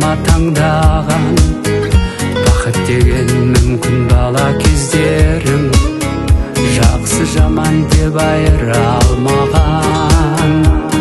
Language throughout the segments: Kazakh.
таңдаған, бақыт деген мүмкін бала кездерің, жақсы жаман деп айыра алмаған.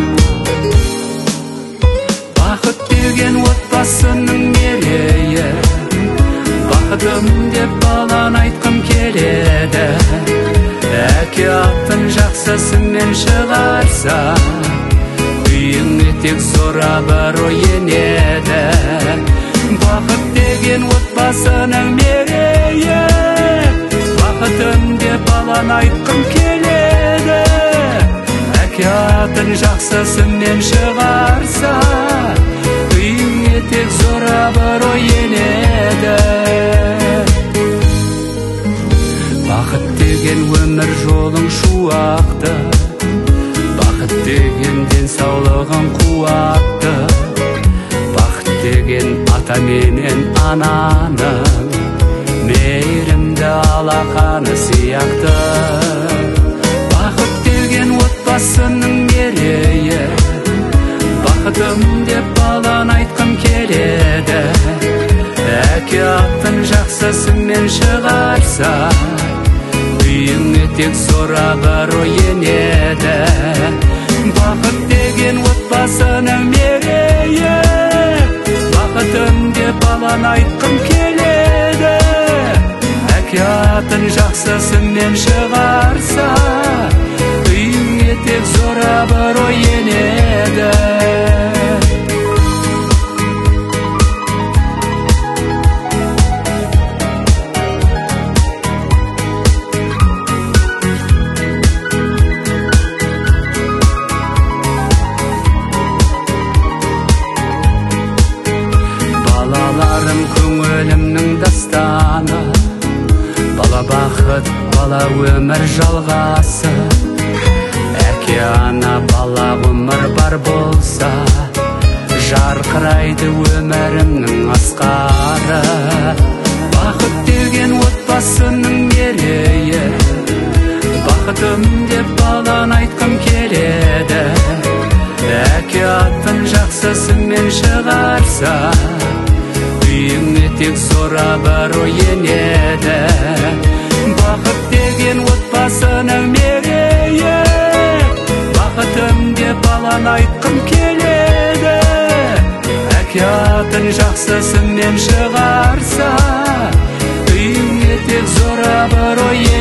Бақыт деген отбасының мерейі, бақытым деп балан айтқым келеді. Әке атын жақсысымен шығарса, үйіңе тек зор-абыр енеді. Бақыт деген отбасының мерейі, бақытым деп балан айтқым келеді. Әке атын жақсысымен шығарса, үйіңе тек зор-абыр енеді. Бақыт деген өмір жолың шуақты, бақыт деген денсаулығың қуатты, бақыт деген ата менен ананың мейірімді алақаны сияқты. Бақыт деген отбасының мерейі, бақытым деп балан айтқым келеді. Әке атын жақсысымен шығарса, үйіңе тек зор-абыр енеді. Бақыт деген отбасының мерейі, бақытым деп балан айтқым келеді. Әке атын жақсысымен шығарса, үйіңе тек зор-абыр енеді. Балаларым көңілімнің дастаны, бала бақыт, бала өмір жалғасы. Әке ана бала өмір бар болса, жарқырайды өмірімнің асқары. Бақыт деген отбасының мерейі, бақытым деп балан айтқым келеді. Әке атын жақсысымен шығарса, үйіңе тек зор-абыр енеді. Бақыт деген отбасының мерейі, бақытым деп балан айтқым келеді. Әке атын жақсысымен шығарса, үйіңе тек зор-абыр енеді.